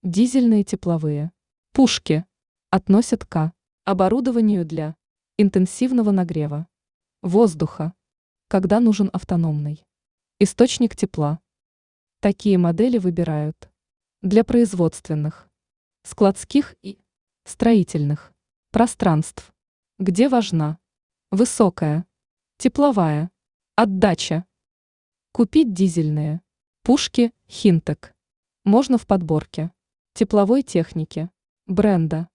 Дизельные тепловые пушки относят к оборудованию для интенсивного нагрева воздуха, когда нужен автономный источник тепла. Такие модели выбирают для производственных, складских и строительных пространств, где важна высокая тепловая отдача. Купить дизельные пушки Хинтек можно в подборке тепловой техники бренда